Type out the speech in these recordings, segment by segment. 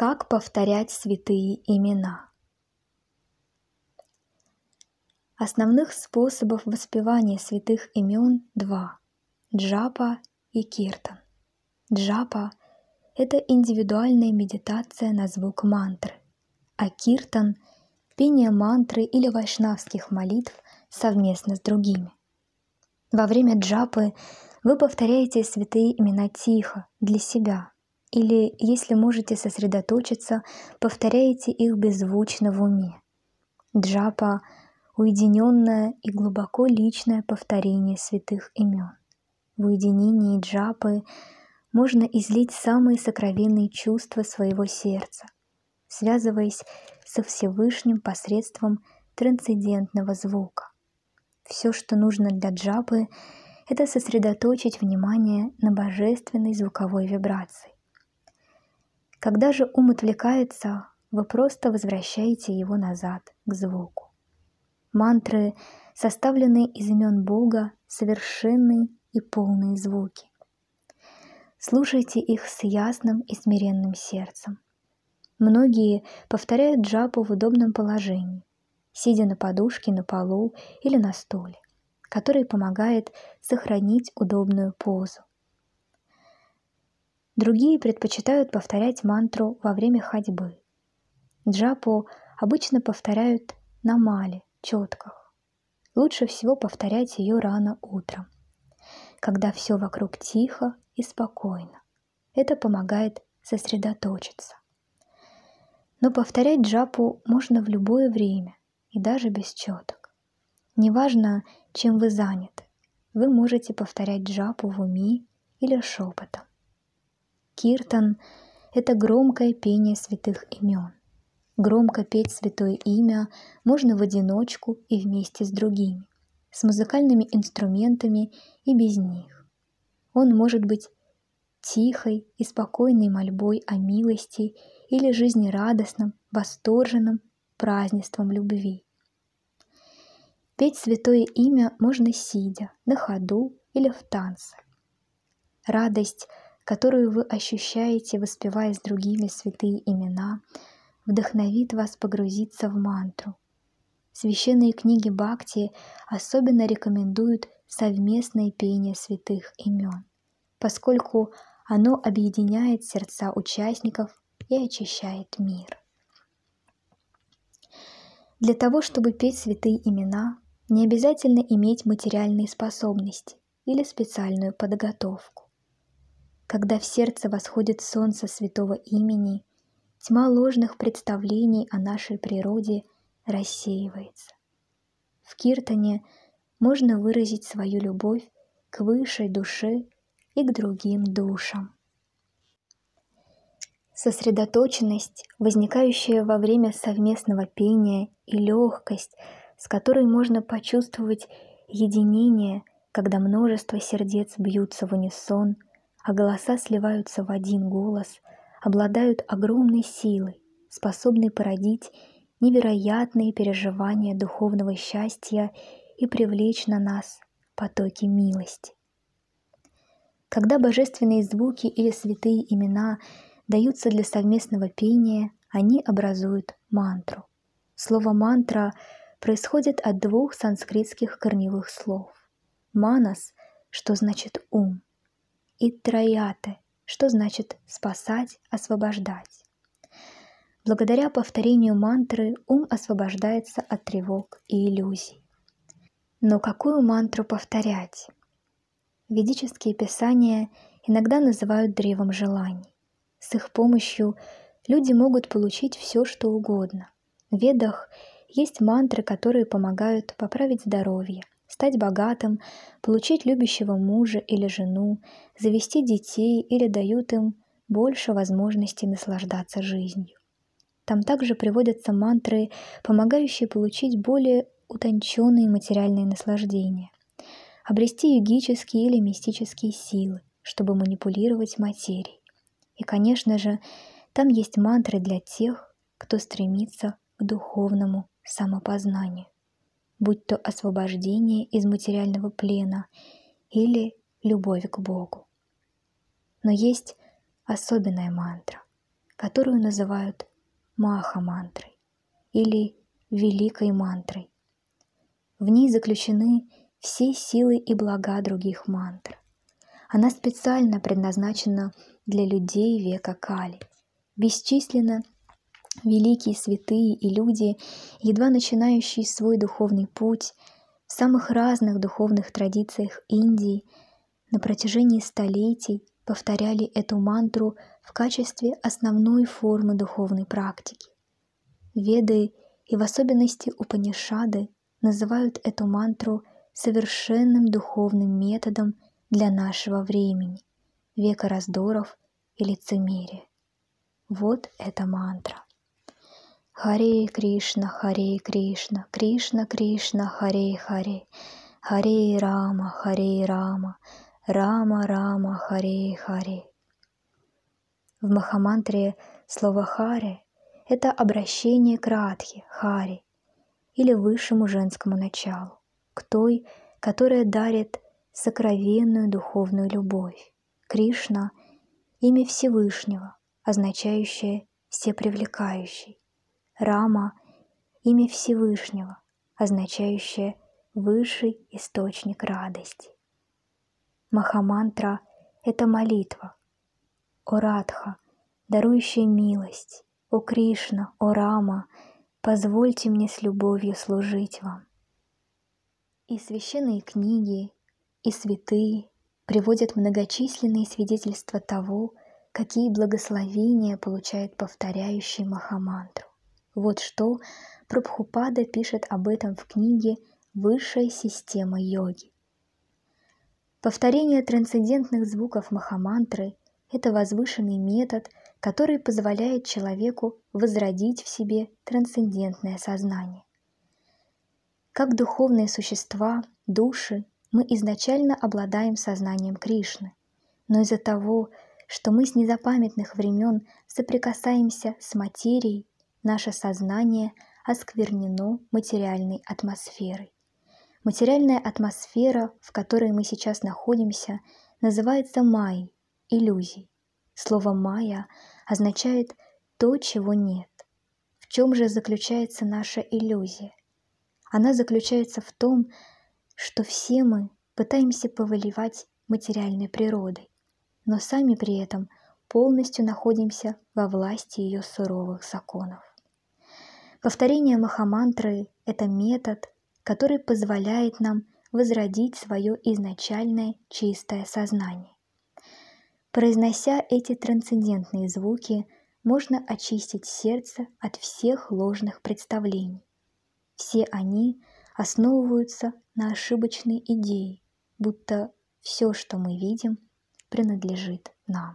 Как повторять святые имена? Основных способов воспевания святых имен два – джапа и киртан. Джапа – это индивидуальная медитация на звук мантры, а киртан – пение мантры или вайшнавских молитв совместно с другими. Во время джапы вы повторяете святые имена тихо, для себя, или, если можете сосредоточиться, повторяете их беззвучно в уме. Джапа – уединенное и глубоко личное повторение святых имен. В уединении джапы можно излить самые сокровенные чувства своего сердца, связываясь со Всевышним посредством трансцендентного звука. Все, что нужно для джапы, это сосредоточить внимание на божественной звуковой вибрации. Когда же ум отвлекается, вы просто возвращаете его назад, к звуку. Мантры, составленные из имен Бога, совершенные и полные звуки. Слушайте их с ясным и смиренным сердцем. Многие повторяют джапу в удобном положении, сидя на подушке на полу или на стуле, который помогает сохранить удобную позу. Другие предпочитают повторять мантру во время ходьбы. Джапу обычно повторяют на мале, четках. Лучше всего повторять ее рано утром, когда все вокруг тихо и спокойно. Это помогает сосредоточиться. Но повторять джапу можно в любое время и даже без четок. Неважно, чем вы заняты, вы можете повторять джапу в уме или шепотом. Киртан – это громкое пение святых имен. Громко петь святое имя можно в одиночку и вместе с другими, с музыкальными инструментами и без них. Он может быть тихой и спокойной мольбой о милости или жизнерадостным, восторженным празднеством любви. Петь святое имя можно сидя, на ходу или в танце. Радость, которую вы ощущаете, воспевая с другими святые имена, вдохновит вас погрузиться в мантру. Священные книги Бхакти особенно рекомендуют совместное пение святых имен, поскольку оно объединяет сердца участников и очищает мир. Для того, чтобы петь святые имена, не обязательно иметь материальные способности или специальную подготовку. Когда в сердце восходит солнце святого имени, тьма ложных представлений о нашей природе рассеивается. В киртане можно выразить свою любовь к высшей душе и к другим душам. Сосредоточенность, возникающая во время совместного пения, и легкость, с которой можно почувствовать единение, когда множество сердец бьются в унисон, а голоса сливаются в один голос, обладают огромной силой, способной породить невероятные переживания духовного счастья и привлечь на нас потоки милости. Когда божественные звуки или святые имена даются для совместного пения, они образуют мантру. Слово «мантра» происходит от двух санскритских корневых слов. «Манас», что значит «ум», и «траяте», что значит «спасать», «освобождать». Благодаря повторению мантры ум освобождается от тревог и иллюзий. Но какую мантру повторять? Ведические писания иногда называют древом желаний. С их помощью люди могут получить все, что угодно. В Ведах есть мантры, которые помогают поправить здоровье, стать богатым, получить любящего мужа или жену, завести детей или дают им больше возможностей наслаждаться жизнью. Там также приводятся мантры, помогающие получить более утонченные материальные наслаждения, обрести йогические или мистические силы, чтобы манипулировать материей. И, конечно же, там есть мантры для тех, кто стремится к духовному самопознанию, будь то освобождение из материального плена или любовь к Богу. Но есть особенная мантра, которую называют Маха-мантрой или Великой мантрой. В ней заключены все силы и блага других мантр. Она специально предназначена для людей века Кали. Бесчисленно великие святые и люди, едва начинающие свой духовный путь в самых разных духовных традициях Индии, на протяжении столетий повторяли эту мантру в качестве основной формы духовной практики. Веды и в особенности Упанишады называют эту мантру совершенным духовным методом для нашего времени, века раздоров и лицемерия. Вот эта мантра. Харе Кришна, Кришна Кришна, Харе Харе, Харе Рама, Рама Рама, Харе Харе. В Махамантре слово «харе» — это обращение к Радхе, Харе, или высшему женскому началу, к той, которая дарит сокровенную духовную любовь. Кришна — имя Всевышнего, означающее «всепривлекающий». Рама — имя Всевышнего, означающее «высший источник радости». Махамантра — это молитва. О Радха, дарующая милость, о Кришна, о Рама, позвольте мне с любовью служить вам. И священные книги, и святые приводят многочисленные свидетельства того, какие благословения получает повторяющий Махамантру. Вот что Прабхупада пишет об этом в книге «Высшая система йоги». Повторение трансцендентных звуков Махамантры – это возвышенный метод, который позволяет человеку возродить в себе трансцендентное сознание. Как духовные существа, души, мы изначально обладаем сознанием Кришны, но из-за того, что мы с незапамятных времен соприкасаемся с материей, наше сознание осквернено материальной атмосферой. Материальная атмосфера, в которой мы сейчас находимся, называется майей, иллюзией. Слово «майя» означает «то, чего нет». В чем же заключается наша иллюзия? Она заключается в том, что все мы пытаемся повелевать материальной природой, но сами при этом полностью находимся во власти ее суровых законов. Повторение Махамантры – это метод, который позволяет нам возродить свое изначальное чистое сознание. Произнося эти трансцендентные звуки, можно очистить сердце от всех ложных представлений. Все они основываются на ошибочной идее, будто все, что мы видим, принадлежит нам.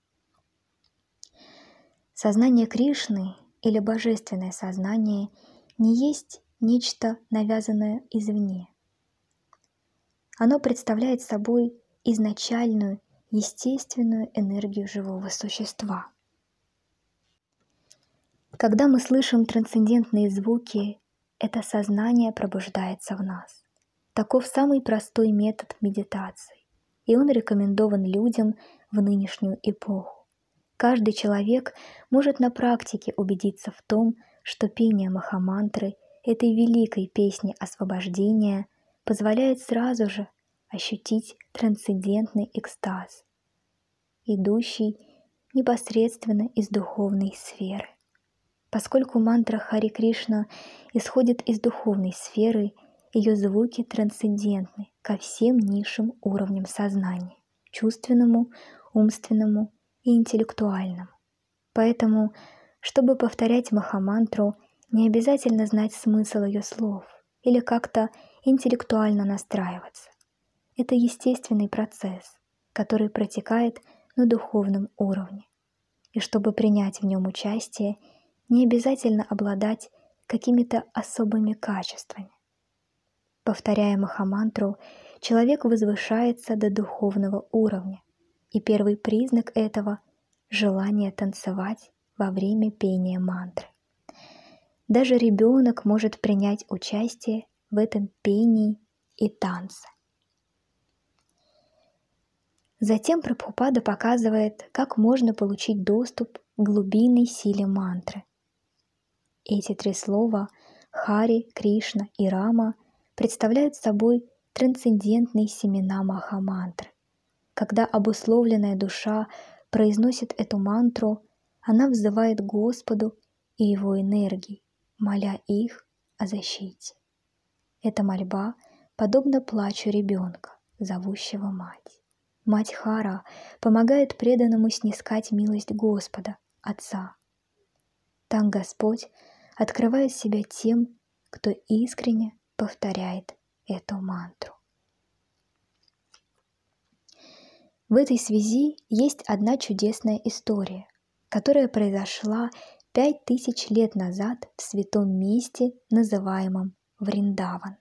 Сознание Кришны или божественное сознание не есть нечто навязанное извне. Оно представляет собой изначальную, естественную энергию живого существа. Когда мы слышим трансцендентные звуки, это сознание пробуждается в нас. Таков самый простой метод медитации, и он рекомендован людям в нынешнюю эпоху. Каждый человек может на практике убедиться в том, что пение Махамантры, этой великой песни освобождения, позволяет сразу же ощутить трансцендентный экстаз, идущий непосредственно из духовной сферы. Поскольку мантра Харе Кришна исходит из духовной сферы, ее звуки трансцендентны ко всем низшим уровням сознания – чувственному, умственному и интеллектуальному. Поэтому, чтобы повторять Махамантру, не обязательно знать смысл ее слов или как-то интеллектуально настраиваться. Это естественный процесс, который протекает на духовном уровне. И чтобы принять в нем участие, не обязательно обладать какими-то особыми качествами. Повторяя Махамантру, человек возвышается до духовного уровня, и первый признак этого – желание танцевать во время пения мантры. Даже ребенок может принять участие в этом пении и танце. Затем Прабхупада показывает, как можно получить доступ глубинной силе мантры. Эти три слова Хари, Кришна и Рама представляют собой трансцендентные семена Махамантры. Когда обусловленная душа произносит эту мантру, она взывает к Господу и Его энергии, моля их о защите. Эта мольба подобна плачу ребенка, зовущего мать. Мать Хара помогает преданному снискать милость Господа, Отца. Так Господь открывает себя тем, кто искренне повторяет эту мантру. В этой связи есть одна чудесная история, которая произошла 5000 лет назад в святом месте, называемом Вриндаван.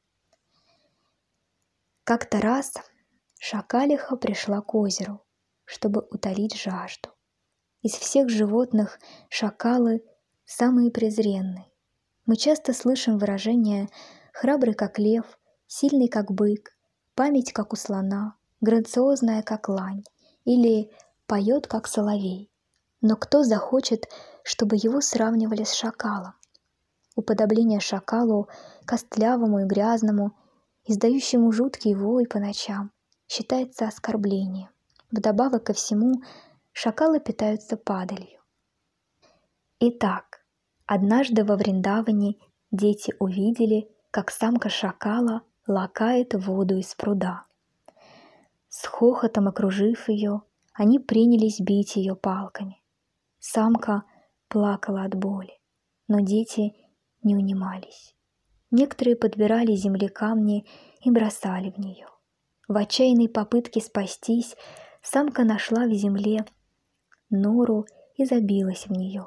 Как-то раз Шакалиха пришла к озеру, чтобы утолить жажду. Из всех животных шакалы самые презренные. Мы часто слышим выражения «храбрый как лев», «сильный как бык», «память как у слона», «грациозная как лань» или «поет как соловей». Но кто захочет, чтобы его сравнивали с шакалом? Уподобление шакалу, костлявому и грязному, издающему жуткий вой по ночам, считается оскорблением. Вдобавок ко всему, шакалы питаются падалью. Итак, однажды во Вриндаване дети увидели, как самка шакала лакает воду из пруда. С хохотом окружив ее, они принялись бить ее палками. Самка плакала от боли, но дети не унимались. Некоторые подбирали земли камни и бросали в нее. В отчаянной попытке спастись самка нашла в земле нору и забилась в нее.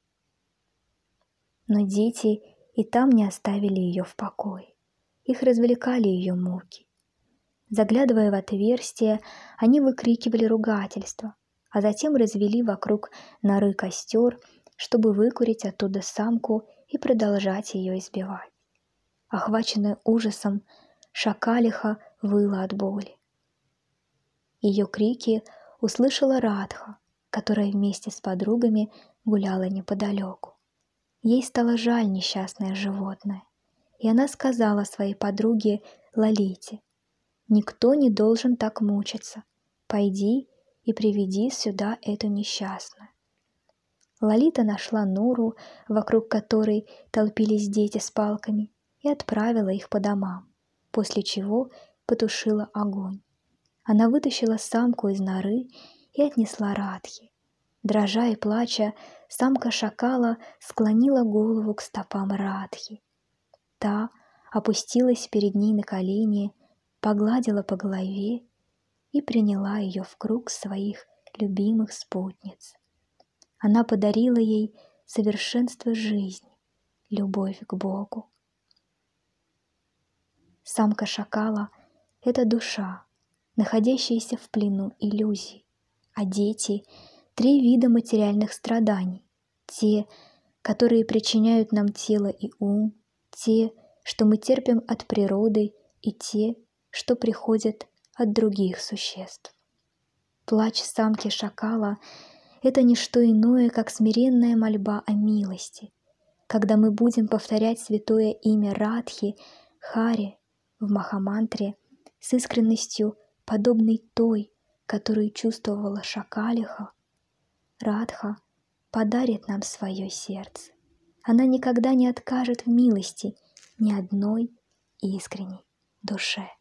Но дети и там не оставили ее в покое. Их развлекали ее муки. Заглядывая в отверстие, они выкрикивали ругательства, а затем развели вокруг норы костер, чтобы выкурить оттуда самку и продолжать ее избивать. Охваченная ужасом, шакалиха выла от боли. Ее крики услышала Радха, которая вместе с подругами гуляла неподалеку. Ей стало жаль несчастное животное, и она сказала своей подруге Лалите: «Никто не должен так мучиться. Пойди и приведи сюда эту несчастную». Лалита нашла нору, вокруг которой толпились дети с палками, и отправила их по домам, после чего потушила огонь. Она вытащила самку из норы и отнесла Радхе. Дрожа и плача, самка шакала склонила голову к стопам Радхи. Та опустилась перед ней на колени, погладила по голове и приняла ее в круг своих любимых спутниц. Она подарила ей совершенство жизни, любовь к Богу. Самка шакала — это душа, находящаяся в плену иллюзий, а дети — 3 вида материальных страданий: те, которые причиняют нам тело и ум, те, что мы терпим от природы, и те, что приходят от других существ. Плач самки шакала — это не что иное, как смиренная мольба о милости. Когда мы будем повторять святое имя Радхи, Хари, в Махамантре с искренностью, подобной той, которую чувствовала шакалиха, Радха подарит нам свое сердце. Она никогда не откажет в милости ни одной искренней душе.